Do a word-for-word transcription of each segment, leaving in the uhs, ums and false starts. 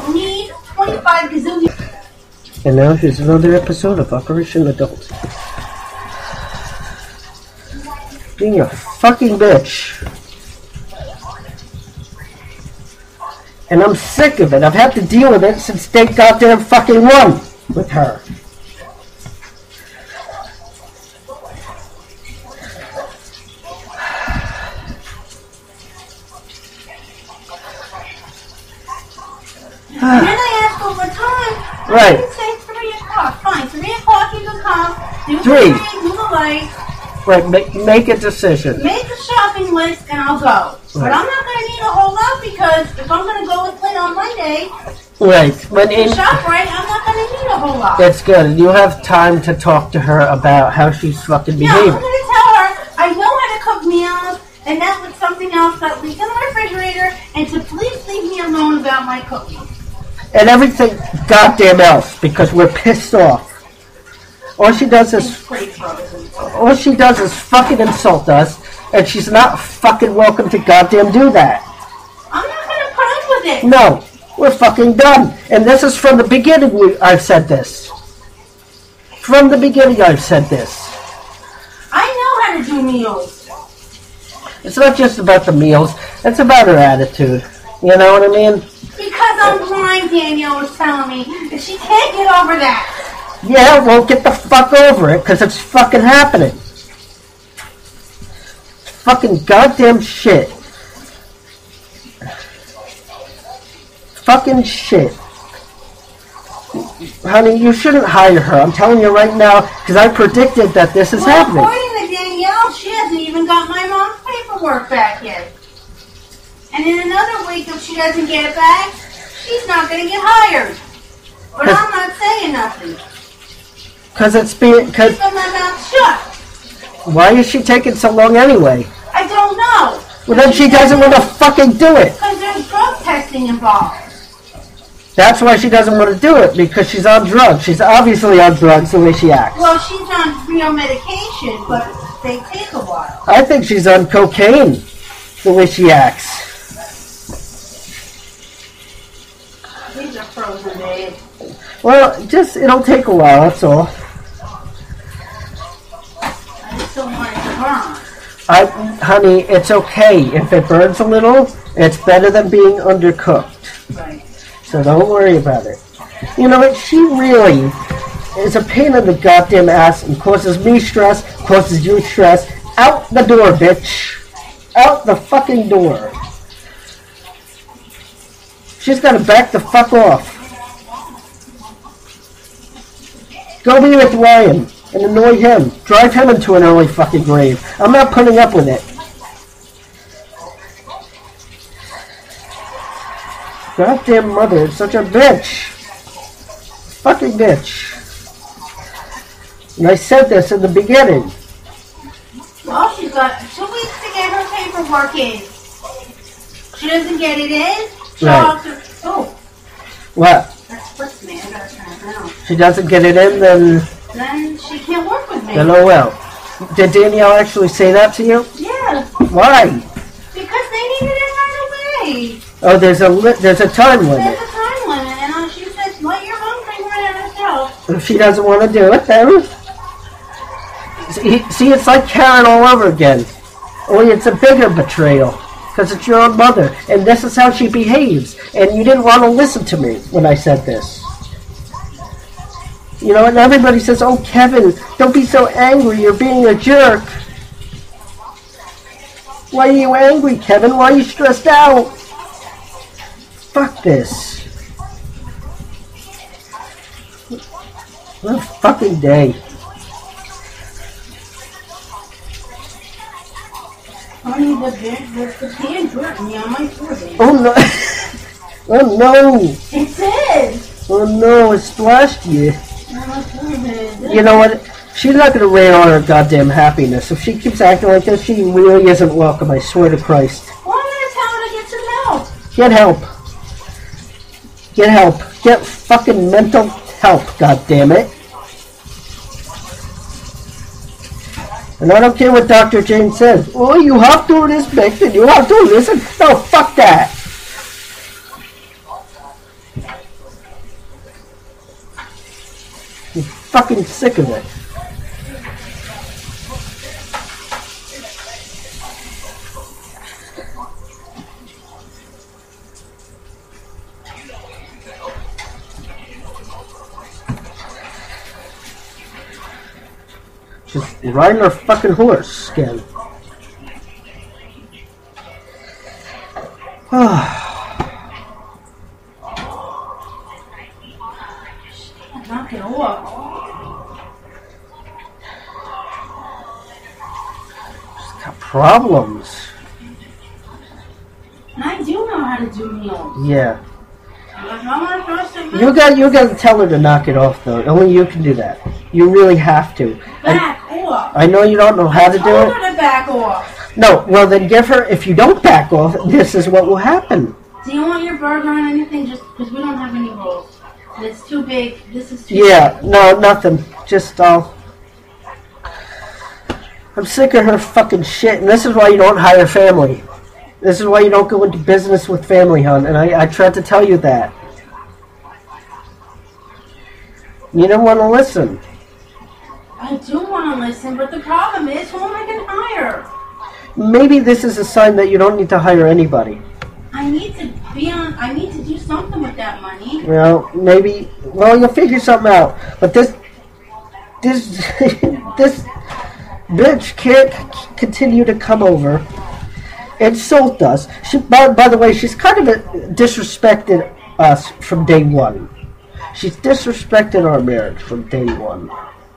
don't need twenty-five gazillion. And now here's another episode of Operation Adult. Being a fucking bitch. And I'm sick of it. I've had to deal with it since day goddamn fucking one with her. And then I asked over time. Right. I say three o'clock. Fine, three o'clock you can come. Do Three. three, do the lights. Right, make, make a decision. Make a shopping list and I'll go. But Right. I'm not going to need a whole lot because if I'm going to go with Lynn on Monday Right. When to in, shop right, I'm not going to need a whole lot. that's good. You have time to talk to her about how she's fucking Yeah, I'm behaving. going to tell her I know how to cook meals and that was something else that leaves in the refrigerator and to please leave me alone about my cooking. And everything goddamn else because we're pissed off. All she does And is spray frozen. all she does is fucking insult us, and she's not fucking welcome to goddamn do that. I'm not going to put up with it. No, we're fucking done. And this is from the beginning. We, I've said this. From the beginning, I've said this. I know how to do meals. It's not just about the meals. It's about her attitude. You know what I mean? Because I'm blind, Danielle was telling me, and she can't get over that. Yeah, well, get the fuck over it, because it's fucking happening. Fucking goddamn shit. Fucking shit. Honey, you shouldn't hire her. I'm telling you right now, because I predicted that this is Well, happening. according to Danielle, she hasn't even got my mom's paperwork back yet. And in another week, if she doesn't get it back, she's not going to get hired. But I'm not saying nothing. Because it's being... Cause, Keep my mouth shut. why is she taking so long anyway? I don't know. Well, then she doesn't want to fucking do it. Because there's drug testing involved. That's why she doesn't want to do it, because she's on drugs. She's obviously on drugs the way she acts. Well, she's on real medication, but they take a while. I think she's on cocaine the way she acts. These are frozen, babe. Well, just, it'll take a while, that's all. I just don't want it to burn. I, honey, it's okay. If it burns a little, it's better than being undercooked. Right. So don't worry about it. You know what? She really is a pain in the goddamn ass and causes me stress, causes you stress. Out the door, bitch. Out the fucking door. She's got to back the fuck off. Go be with Ryan and annoy him. Drive him into an early fucking grave. I'm not putting up with it. Goddamn mother is such a bitch. Fucking bitch. And I said this in the beginning. Well, she's got two weeks to get her paperwork in. She doesn't get it in. She'll Right. have to, oh, What? that splits me. I gotta turn it down. She doesn't get it in, then, Then she can't work with me. then oh well. Did Danielle actually say that to you? Yeah, Why? because they needed it right away. Oh, there's a li- there's a time limit. There's a time limit, and uh, she said, let your mom figure it out herself. If she doesn't want to do it, then... See, see, it's like Karen all over again. Only it's a bigger betrayal. Because it's your own mother. And this is how she behaves. And you didn't want to listen to me when I said this. You know, and everybody says, oh, Kevin, don't be so angry. You're being a jerk. Why are you angry, Kevin? Why are you stressed out? Fuck this. What a fucking day. Honey, the, the, the pan burnt me on my forehead. Oh no. Oh no. It says. Oh no, it splashed you. On my forehead. You know what? She's not going to rain on her goddamn happiness. If she keeps acting like this, she really isn't welcome, I swear to Christ. Well, I'm going to tell her to get some help. Get help. Get help. Get fucking mental help, goddammit. And I don't care what Doctor Jane says. Oh, you have to respect and you have to listen. No, fuck that. I'm fucking sick of it. Just riding her fucking horse skin. Knock it off. She's got problems. And I do know how to do meals. Yeah. If I want to throw some You got you got to tell her to knock it off though. Only you can do that. You really have to. back off. I know you don't know how to do I it. told her to back off. No, well then give her, if you don't back off, this is what will happen. Do you want your burger on anything? Just because we don't have any rolls. And it's too big. This is too Yeah, no, nothing. Just, uh, I'm sick of her fucking shit, and this is why you don't hire family. This is why you don't go into business with family, hon, and I, I tried to tell you that. You don't want to listen. I do want to listen, but the problem is, who am I going to hire? Maybe this is a sign that you don't need to hire anybody. I need to be on, I need to do something with that money. Well, maybe, well, you'll figure something out. But this, this, this bitch can't c- continue to come over, insult us. She, by, by the way, she's kind of a, disrespected us from day one. She's disrespected our marriage from day one.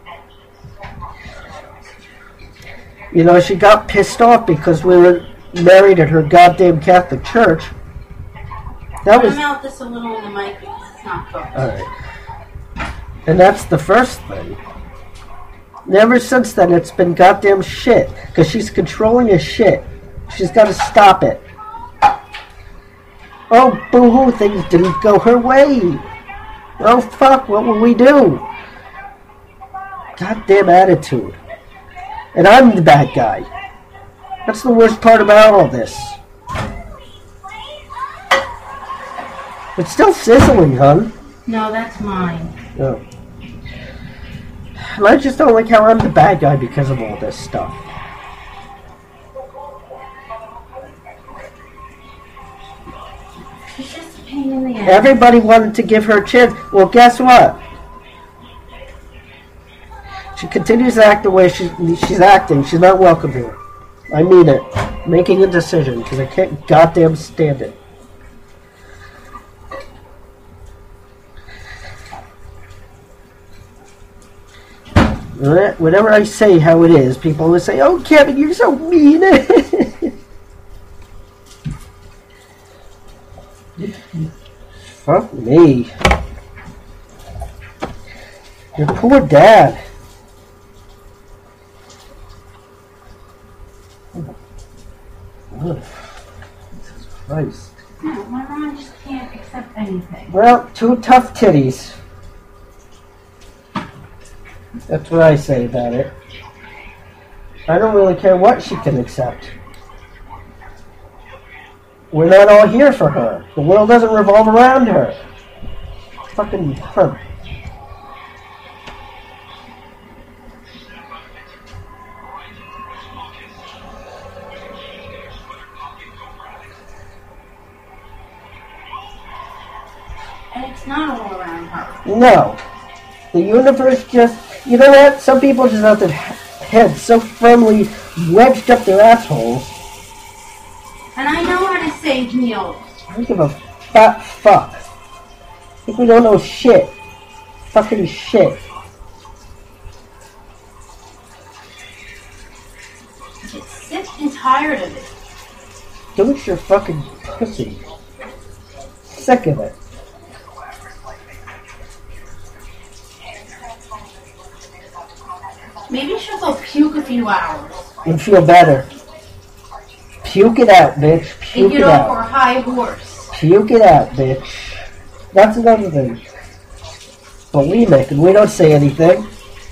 You know, she got pissed off because we were married at her goddamn Catholic church. That I'm was... going to melt this a little in the mic because it's not cooked. Alright. And that's the first thing. And ever since then, it's been goddamn shit. Because she's controlling his shit. She's got to stop it. Oh, boo-hoo, things didn't go her way. Oh, fuck, what will we do? Goddamn attitude. And I'm the bad guy. That's the worst part about all this. It's still sizzling, hon. No, that's mine. Oh. And I just don't like how I'm the bad guy because of all this stuff. She's just a pain in the ass. Everybody wanted to give her a chance. Well, guess what? She continues to act the way she, she's acting. She's not welcome here. I mean it. Making a decision because I can't goddamn stand it. Whenever I say how it is, people always say, "Oh, Kevin, you're so mean." Fuck me. Your poor dad. Ugh. Jesus Christ. No, my mom just can't accept anything. Well, two tough titties. That's what I say about it. I don't really care what she can accept. We're not all here for her. The world doesn't revolve around her. Fucking her. And it's not all around her. No. The universe just... You know what? Some people just have their heads so firmly wedged up their assholes. And I know how to save meals. I don't give a fat fuck. I think we don't know shit. Fucking shit. I get sick and tired of it. Don't your fucking pussy. Sick of it. Maybe she'll go puke a few hours. And feel better. Puke it out, bitch. And Puke get it off her out. high horse. Puke it out, bitch. That's another thing. Bulimic, and we don't say anything.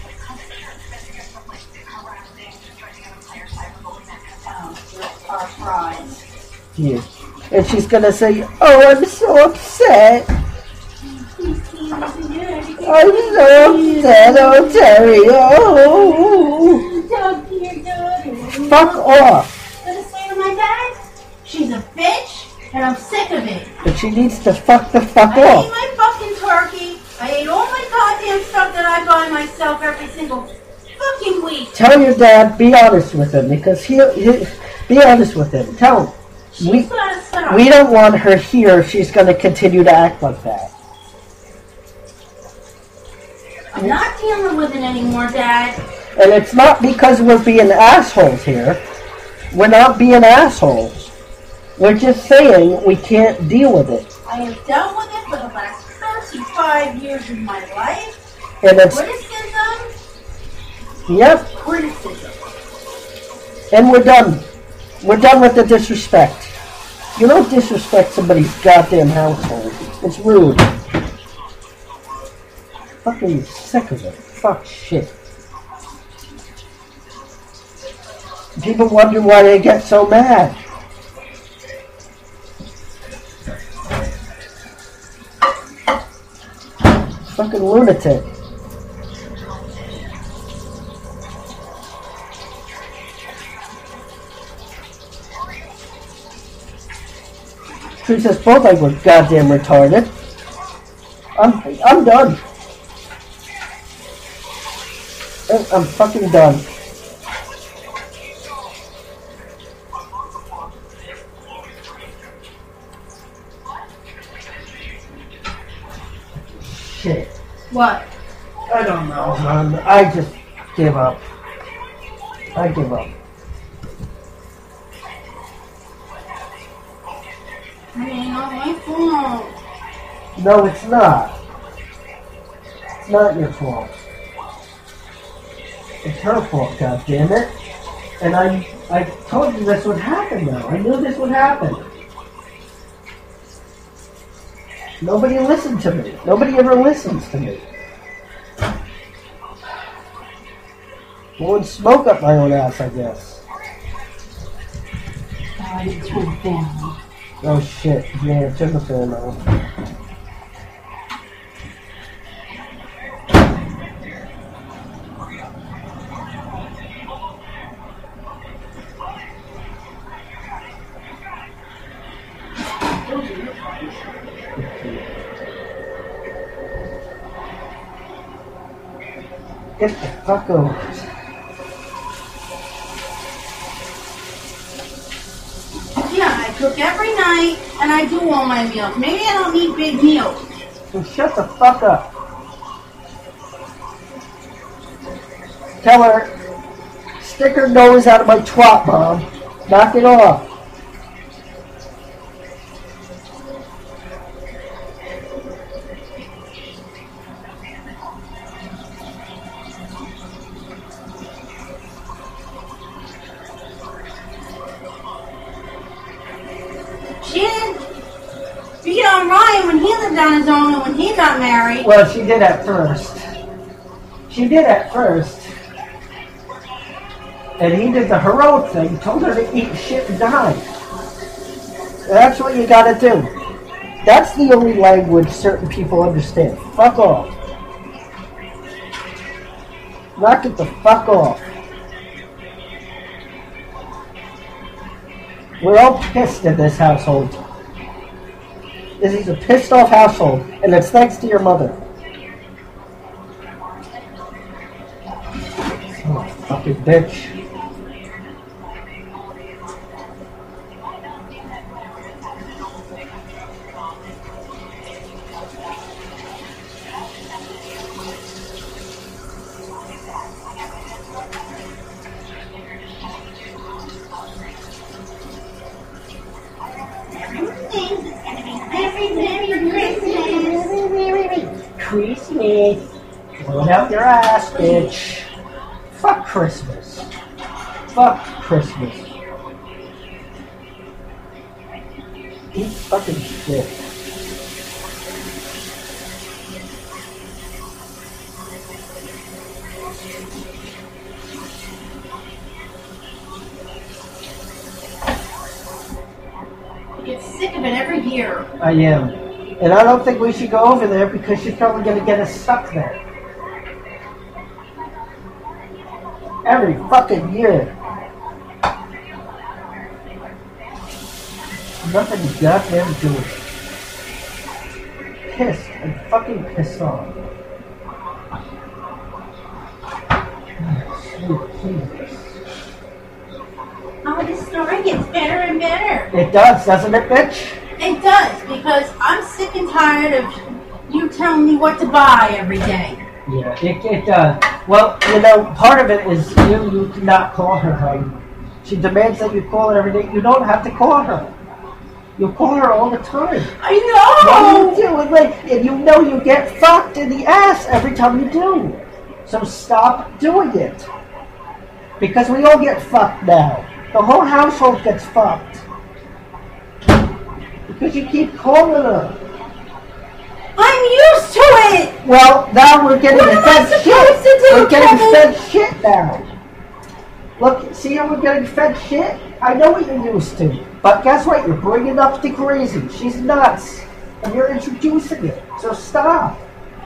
Oh, our fries. Yeah. And she's gonna say, "Oh, I'm so upset." Please, please, yeah, I'm so upset, Ontario. Talk to your daughter. Fuck off. Gonna say to my dad, she's a bitch, and I'm sick of it. But she needs to fuck the fuck I off. ate my fucking turkey. I ate all my goddamn stuff that I buy myself every single fucking week. Tell your dad, be honest with him, because he'll, he be honest with him. Tell him. She's We, gotta stop. we don't want her here if she's going to continue to act like that. I'm not dealing with it anymore, Dad. And it's not because we're being assholes here. We're not being assholes. We're just saying we can't deal with it. I have dealt with it for the last thirty-five years of my life. And it's, Criticism, yep, criticism. and we're done. We're done with the disrespect. You don't disrespect somebody's goddamn household. It's rude. Fucking sick of it. Fuck shit. People wonder why they get so mad. Fucking lunatic. Treats us both like we're goddamn retarded. I'm, I'm done. I'm, I'm fucking done. Shit. What? I don't know, man. I just give up. I give up. I mean, not my fault. No, it's not. It's not your fault. It's her fault, goddammit. And I I told you this would happen though. I knew this would happen. Nobody listened to me. Nobody ever listens to me. Blowing smoke up my own ass, I guess. God, it's my family. Oh shit. Yeah, turn the fan on. Get the fuck over it. Yeah, I cook every night, and I do all my meals. Maybe I don't need big meals. So shut the fuck up. Tell her, stick her nose out of my twat, Mom. Knock it off. She didn't beat on Ryan when he lived on his own and when he got married. Well, she did at first. She did at first. And he did the heroic thing, told her to eat shit and die. That's what you gotta do. That's the only language certain people understand. Fuck off. Knock it the fuck off. We're all pissed in this household. This is a pissed off household, and it's thanks to your mother. Oh, fucking bitch. Christmas. Blow it out your ass, bitch. Fuck Christmas. Fuck Christmas. Eat fucking shit. I get sick of it every year. I am. And I don't think we should go over there because she's probably going to get us stuck there. Every fucking year. Nothing you goddamn do. Pissed and fucking pissed off. Oh, Jesus. Oh, this story gets better and better. It does, doesn't it, bitch? It does, because I'm sick and tired of you telling me what to buy every day. Yeah, it, it does. Well, you know, part of it is you, you do not call her, honey. She demands that you call her every day. You don't have to call her. You call her all the time. I know! What do you do? And, like, and you know you get fucked in the ass every time you do. So stop doing it. Because we all get fucked now. The whole household gets fucked. Because you keep calling her. I'm used to it! Well, now we're getting What am I fed supposed shit. to do, We're getting Kevin? fed shit now. Look, see how we're getting fed shit? I know what you're used to. But guess what? You're bringing up the crazy. She's nuts. And you're introducing it. So stop.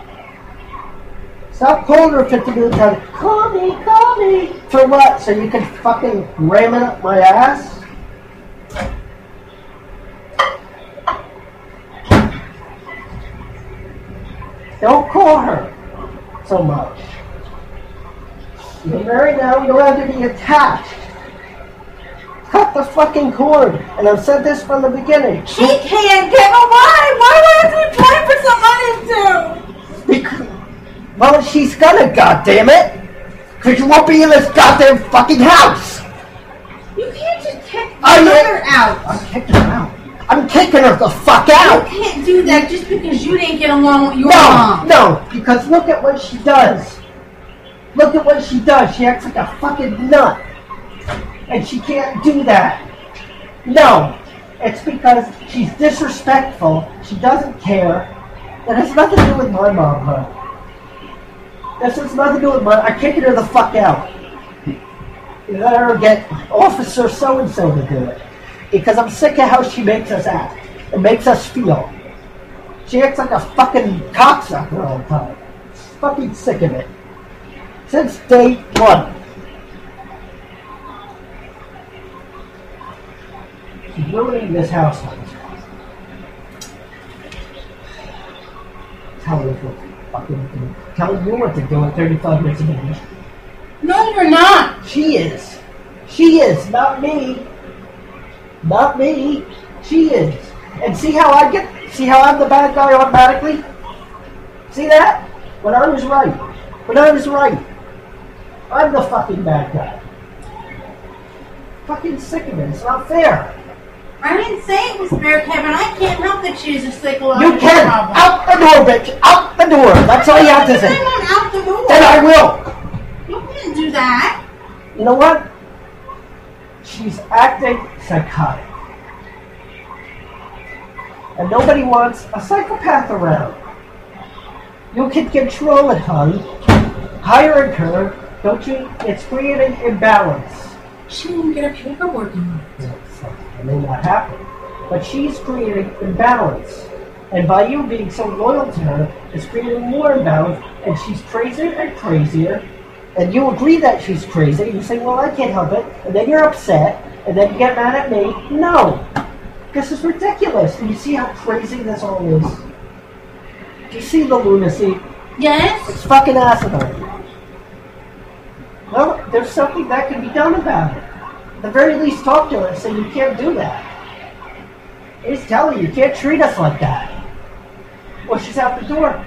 Stop calling her fifty minutes time. Call me, call me. For what? So you can fucking ram it up my ass? Don't call her so much. You're married now, you don't have to be attached. Cut the fucking cord. And I've said this from the beginning. She can't, Kevin. Why? Why do I have to be playing for some money too? Because, well, she's gonna, goddammit. Because you won't be in this goddamn fucking house. You can't just kick your I- mother out. I'm kicking her out. I'm kicking her the fuck out. You can't do that just because you didn't get along with your No, mom. no, because look at what she does. Look at what she does. She acts like a fucking nut. And she can't do that. No, it's because she's disrespectful. She doesn't care. That has nothing to do with my mom, huh? This has nothing to do with my... I'm kicking her the fuck out. You let her get Officer so-and-so to do it. Because I'm sick of how she makes us act. It makes us feel. She acts like a fucking cocksucker all the time. Fucking sick of it. Since day one. She's ruining this household. Telling us what to fucking do. Telling you what to do at thirty-five minutes a minute. No, you're not. She is. She is, not me. Not me. She is. And see how I get, see how I'm the bad guy automatically? See that? When I was right. When I was right. I'm the fucking bad guy. Fucking sick of it. It's not fair. I didn't say it was fair, Kevin. I can't help that she's a psychological You can. problem. Out the door, bitch. Out the door. That's all you have to say. I want out the door. Then I will. You can't do that. You know what? She's acting psychotic. And nobody wants a psychopath around. You can control it, hon. Hiring her, don't you? It's creating imbalance. She won't get her paperwork in. It may not happen. But she's creating imbalance. And by you being so loyal to her, it's creating more imbalance. And she's crazier and crazier. And you agree that she's crazy. You say, well, I can't help it. And then you're upset. And then you get mad at me. No. This is ridiculous. Do you see how crazy this all is? Do you see the lunacy? Yes? It's fucking asinine. Well, there's something that can be done about it. At the very least, talk to her and say you can't do that. He's telling you, you can't treat us like that. Well, she's out the door.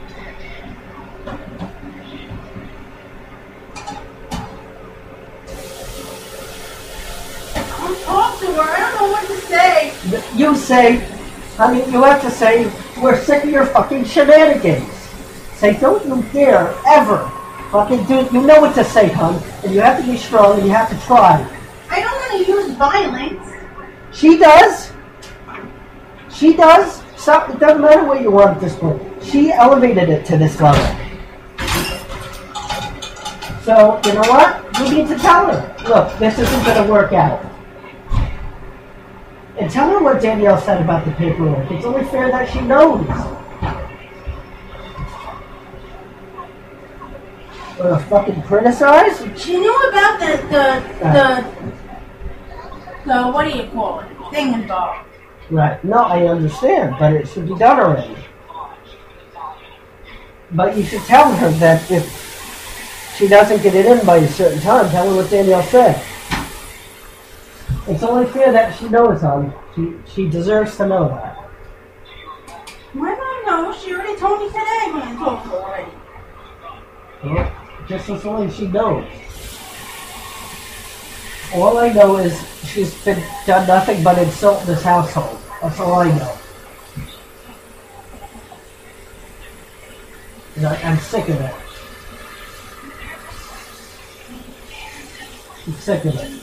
I'll talk to her. I don't know what to say. You say, I mean, you have to say, we're sick of your fucking shenanigans. Say, don't you dare ever fucking do it. You know what to say, hon. And you have to be strong and you have to try. I don't want to use violence. She does. She does. So, it doesn't matter what you want at this point. She elevated it to this level. So, you know what? You need to tell her, look, this isn't going to work out. And tell her what Danielle said about the paperwork. It's only fair that she knows. Or fucking criticize? She knew about the, the, the, the, what do you call it? Thing involved. Right. No, I understand, but it should be done already. But you should tell her that if she doesn't get it in by a certain time, tell her what Danielle said. It's only fair that she knows, hon. She, she deserves to know that. Why do I know? She already told me today when I told her already. Well, just as long as she knows. All I know is she's been done nothing but insult this household. That's all I know. And I, I'm sick of it. I'm sick of it.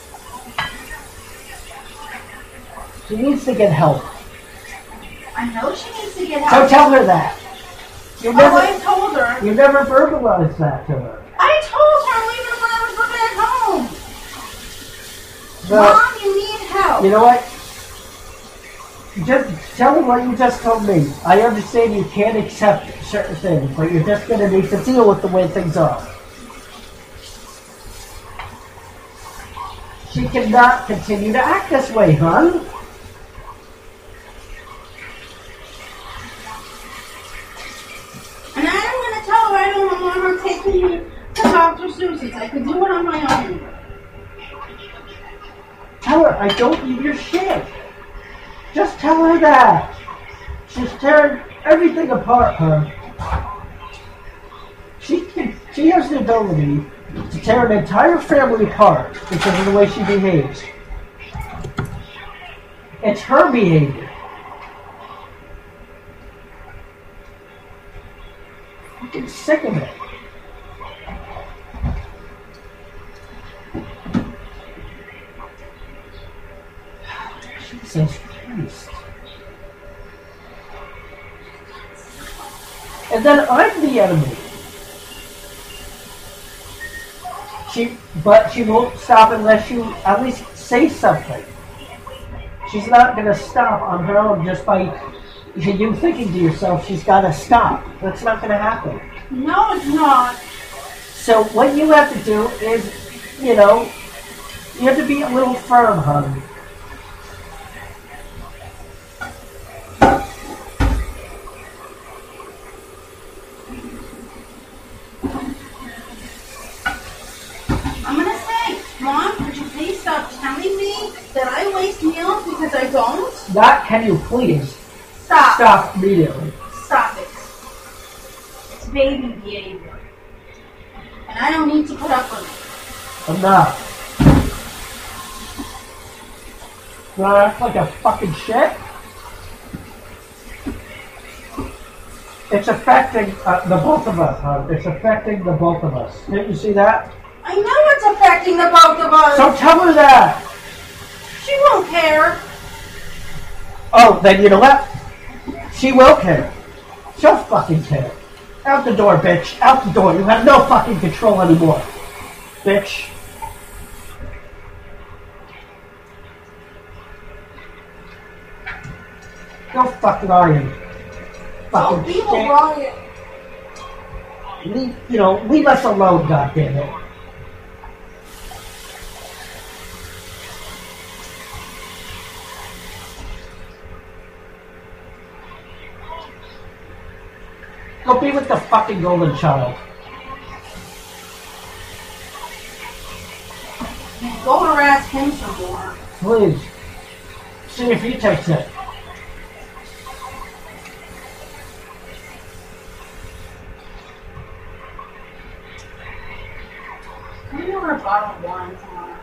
She needs to get help. I know she needs to get So help. tell her that. You Oh, never, I told her. you never verbalized that to her. I told her even when I was living at home. But, Mom, you need help. you know what? Just tell her what you just told me. I understand you can't accept certain things, but you're just going to need to deal with the way things are. She cannot continue to act this way, hon. And I'm going to tell her I don't want her taking me to Doctor Susie's. I could do it on my own. Tell her I don't need your shit. Just tell her that. She's tearing everything apart, huh? She can, she has the ability to tear an entire family apart because of the way she behaves. It's her behavior. I'm fucking sick of it. Jesus Christ. And then I'm the enemy. She, but she won't stop unless you at least say something. She's not going to stop on her own just by you thinking to yourself she's got to stop. That's not going to happen. No, it's not. So what you have to do is, you know, you have to be a little firm, honey. I'm going to say, Mom, could you please stop telling me that I waste meals because I don't? Not can you please Stop. stop immediately. Stop it. It's baby behavior. And I don't need to put up with it. I'm not. Do I act like a fucking shit? It's affecting uh, the both of us, huh? It's affecting the both of us. Didn't you see that? I know it's affecting the both of us. So tell her that. She won't care. Oh, then you know what? She will care. She'll fucking care. Out the door, bitch. Out the door. You have no fucking control anymore. Bitch. Go fucking iron. Fucking Oh, people shit. riot. Leave, you know, leave us alone, goddammit. Go be with the fucking golden child. Go harass him some more. Please. See if he takes it. Can you order a bottle of wine tomorrow?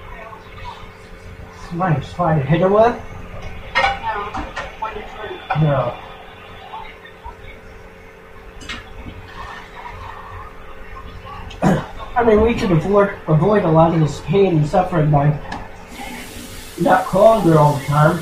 Nice. Fine. Hit her with? No. What do you drink? No. I mean, we could avoid, avoid a lot of this pain and suffering by not calling her all the time.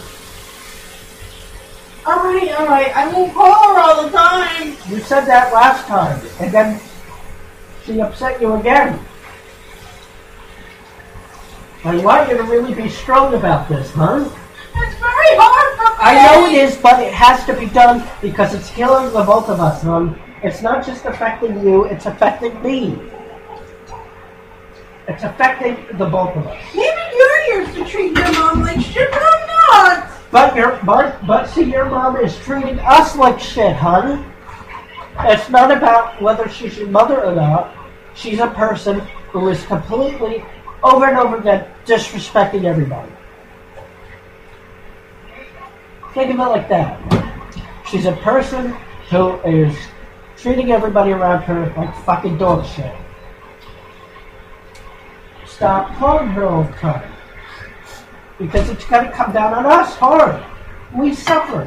Alright, alright. I won't call her all the time. You said that last time, and then she upset you again. I want you to really be strong about this, huh? It's very hard for me. I know it is, but it has to be done because it's killing the both of us, hon. It's not just affecting you, it's affecting me. It's affecting the both of us. Maybe you're used to treating your mom like shit, but I'm not. But your but, but see, your mom is treating us like shit, hon. It's not about whether she's your mother or not. She's a person who is completely, over and over again, disrespecting everybody. Think of it like that. She's a person who is treating everybody around her like fucking dog shit. Stop calling her all the time. Because it's going to come down on us hard. We suffer.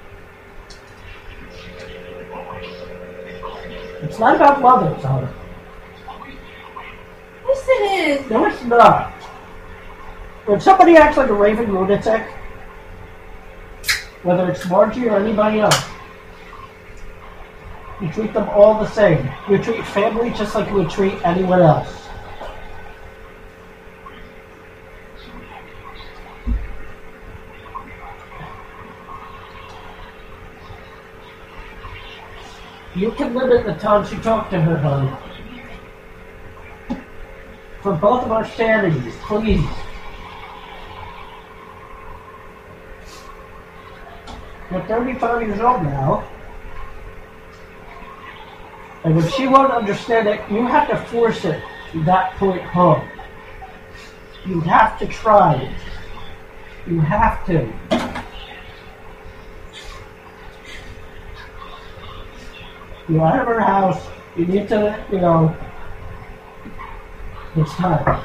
It's not about mothers, honey. Yes, it is. No, it's not. When somebody acts like a raving lunatic, whether it's Margie or anybody else, you treat them all the same. You treat family just like you would treat anyone else. You can limit the times you talk to her, honey. For both of our sanities, please. You're thirty-five years old now. And if she won't understand it, you have to force it to that point home. You have to try it. You have to. You're out of her house. You need to, you know, it's time.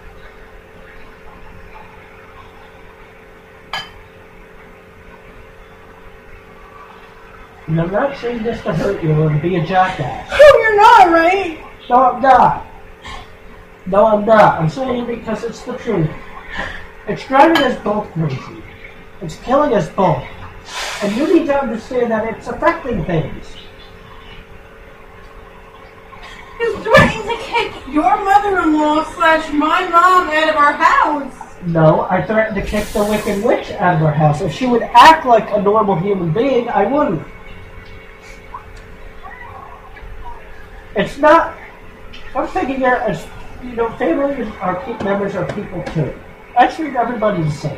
And I'm not saying this to hurt you or to be a jackass. Oh, you're not, right? No, I'm not. No, I'm not. I'm saying it because it's the truth. It's driving us both crazy. It's killing us both. And you need to understand that it's affecting things. You threatened to kick your mother-in-law slash my mom out of our house. No, I threatened to kick the wicked witch out of our house. If she would act like a normal human being, I wouldn't. It's not... I'm thinking here as, you know, families are pe- members are people too. I treat everybody the same.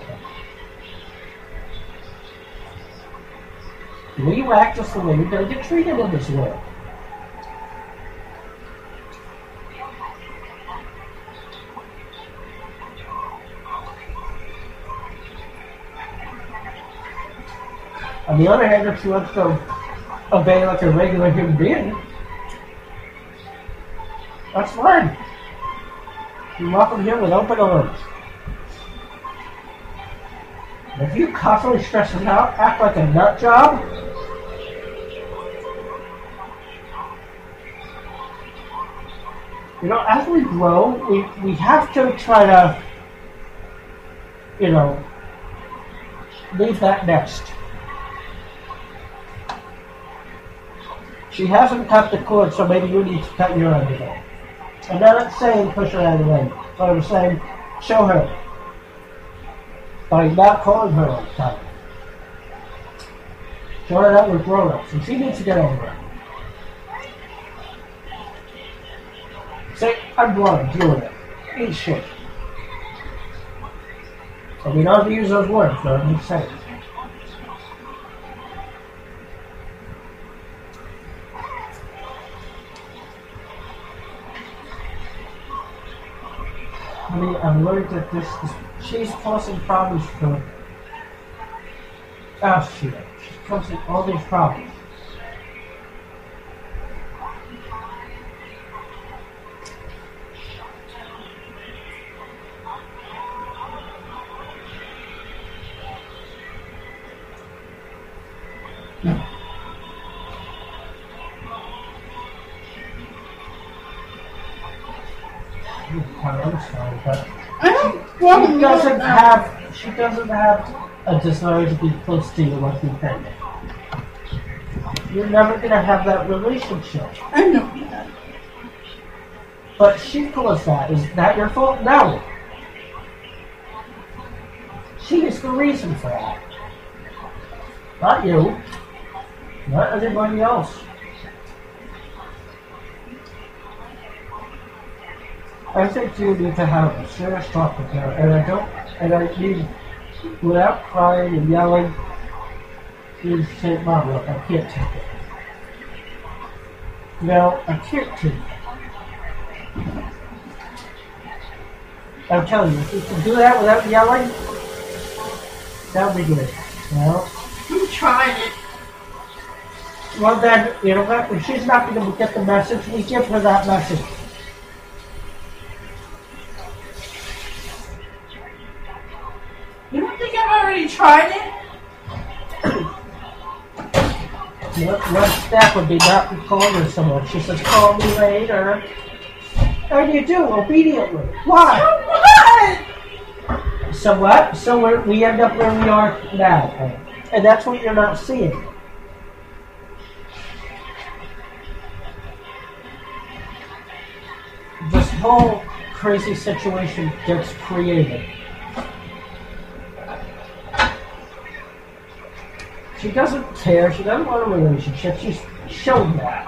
We act just the way we're going to get treated in this world. On the other hand, if she wants to obey like a regular human being, that's fine. You're welcome here with open arms. If you constantly stress us out, act like a nut job, you know, as we grow, we, we have to try to, you know, leave that nest. She hasn't cut the cord, so maybe you need to cut your end of it. I'm not saying push her out of the way, but I'm saying show her. By not calling her all the time. Show her that we're grown-ups, and she needs to get over it. Say, I'm blind, deal with it. Ain't shit. And we don't have to use those words, though, I'm just saying. I mean, I've learned that this is, she's causing problems for us here. She's causing all these problems. I'm sorry, but she doesn't have she doesn't have a desire to be close to you like you think. You're never gonna have that relationship. I know that. But she feels that. Is that your fault? No. She is the reason for that. Not you. Not anybody else. I think you need to have a serious talk with her, and I don't, and I need, without crying and yelling, you need to say, Mom, look, I can't take it. No, I can't take it. I'm telling you, if you can do that without yelling, that would be good. Well, You tried it. well then, you know what, if she's not going to get the message, we give her that message. You don't think I've already tried it? What, what step would be not to call her someone? She says, call me later. And you do, obediently. Why? What? So what? So we're, we end up where we are now. And that's what you're not seeing. This whole crazy situation gets created. She doesn't care. She doesn't want a relationship. She's shown that.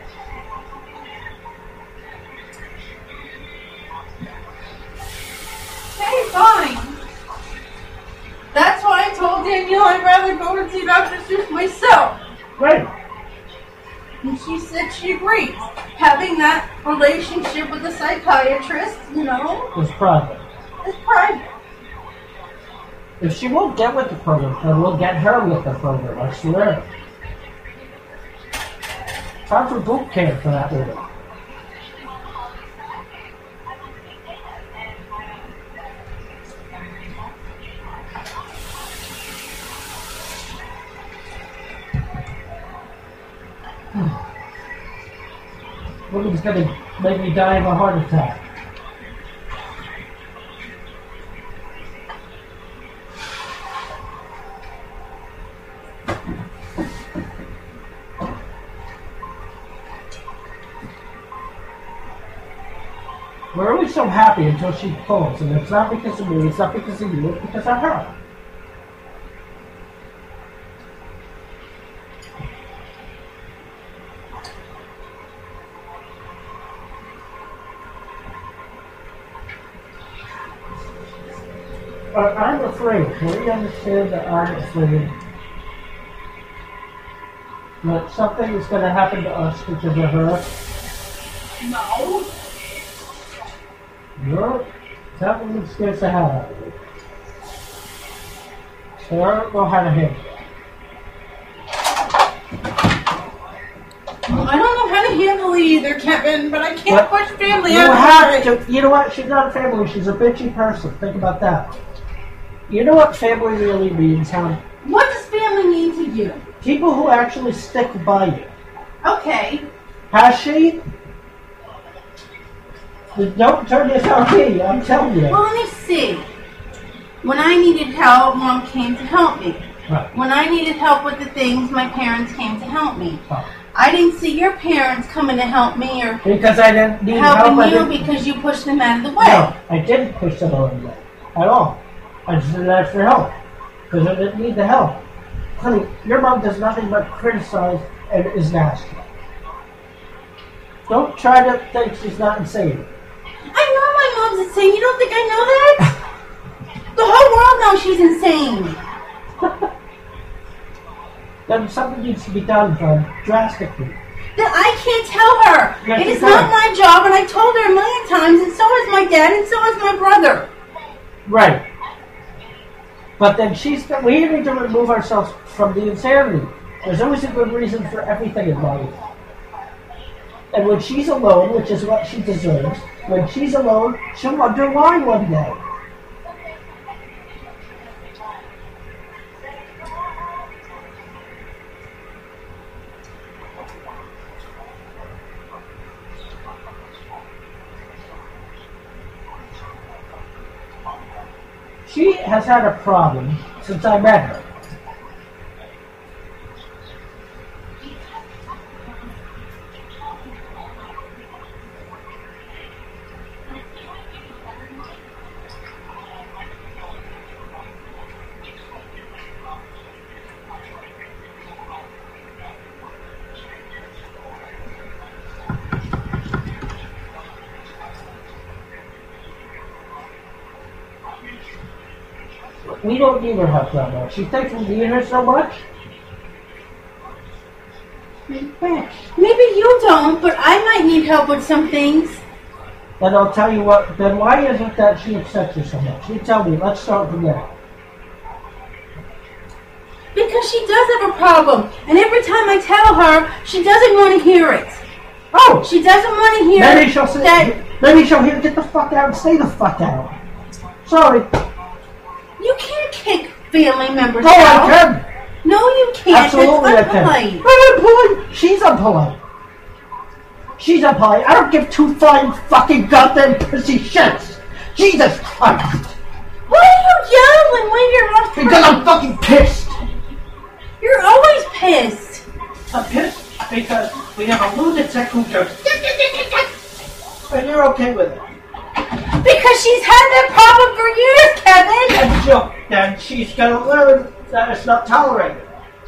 Okay, fine. That's why I told Danielle I'd rather go to see Doctor Seuss myself. Right. And she said she agrees. Having that relationship with a psychiatrist, you know, It's private. is private. If she won't get with the program, then we'll get her with the program, I swear. Time for boot camp for that woman. Woman's gonna make me die of a heart attack. We're always so happy until she calls, and it's not because of me, it's not because of you, it's because of her. Uh, I'm afraid. Can we understand that I'm afraid that something is going to happen to us because of her? No. No, that one scares the hell out of me. So I don't know how to handle it. I don't know how to handle it either, Kevin, but I can't But push family You out have of it. to, you know what? She's not a family. She's a bitchy person. Think about that. You know what family really means, hon? What does family mean to you? People who actually stick by you. Okay. Has she? Don't turn this on me, I'm telling you. Well, let me see. When I needed help, Mom came to help me. Right. When I needed help with the things, my parents came to help me. Oh. I didn't see your parents coming to help me or Because I didn't need help. helping I you didn't, because you pushed them out of the way. No, I didn't push them out of the way. At all. I just didn't ask for help. Because I didn't need the help. Honey, your mom does nothing but criticize and is nasty. Don't try to think she's not insane. I know my mom's insane. You don't think I know that? The whole world knows she's insane. Then something needs to be done, Fred, drastically. That I can't tell her. Yes, It you is can. not my job, and I told her a million times, and so is my dad, and so is my brother. Right. But then she's, we need to remove ourselves from the insanity. There's always a good reason for everything in life. And when she's alone, which is what she deserves, when she's alone, she'll wonder why one day. She has had a problem since I met her. We don't need her help that much. She thinks we need her so much. Maybe you don't, but I might need help with some things. And I'll tell you what, then why is it that she accepts you so much? You tell me, let's start from there. Because she does have a problem. And every time I tell her, she doesn't want to hear it. Oh! She doesn't want to hear maybe she'll say, that... Maybe she'll hear, get the fuck out and stay the fuck out. Sorry. You can't kick family members Oh, out. I can. No, you can't. Absolutely That's I can. unpolite. I'm unpolite. She's unpolite. She's unpolite. I don't give two flying fucking goddamn pussy shits. Jesus Christ. Why are you yelling when you're not Because I'm fucking pissed. You're always pissed. I'm pissed because we have a lunatic who goes, and you're okay with it. Because she's had that problem for years, Kevin. And she'll, then she's gonna learn that it's not tolerated.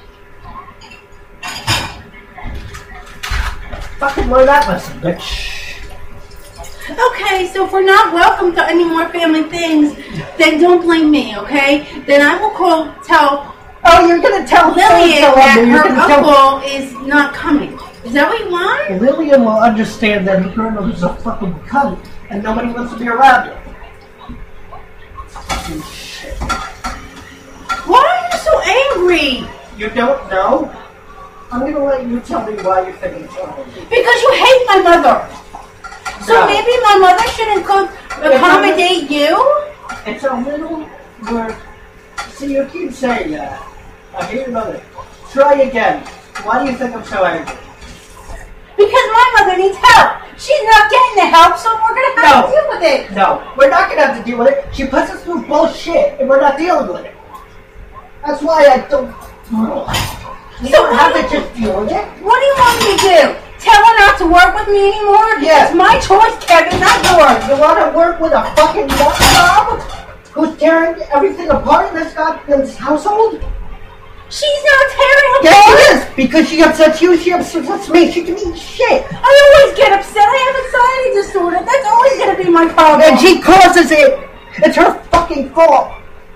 Fucking learn that lesson, bitch. Okay, so if we're not welcome to any more family things, then don't blame me, okay? Then I will call, tell Oh, you're gonna tell Lillian so-and-so that on me. You're her gonna uncle tell... is not coming. Is that what you want? Lillian will understand that her grandma is a fucking cunt and nobody wants to be around her. Fucking shit. Why are you so angry? You don't know? I'm gonna let you tell me why you're thinking so. Because you hate my mother. So No. maybe my mother shouldn't co- accommodate you? It's a little word. See, you keep saying that. I hear your mother. Try again. Why do you think I'm so angry? Because my mother needs help. She's not getting the help, so we're going to have No. to deal with it. No, we're not gonna have to deal with it. She puts us through bullshit, and we're not dealing with it. That's why I don't. You So don't have what to do you- just deal with it. What do you want me to do? Tell her not to work with me anymore? Yeah. It's my choice, Kevin, not yours. You want to work with a fucking nut job who's tearing everything apart in this goddamn household? She's not tearing apart. Yes, she is! Because she upsets you, she upsets me. She can eat shit. I always get upset. I have anxiety disorder. That's always going to be my problem. And she causes it. It's her fucking fault.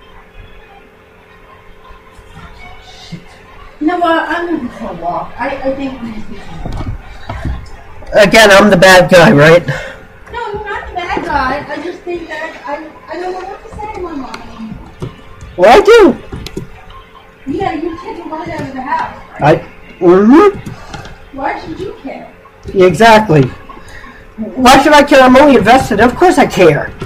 You know what? I'm going to go for a walk. I, I think we need to do Again, I'm the bad guy, right? No, you're not the bad guy. I just think that I, I don't know what to say to my mom anymore. Well, I do. Yeah, you kids are right out of the house. I. Mm-hmm. Why should you care? Exactly. Why should I care? I'm only invested. Of course I care.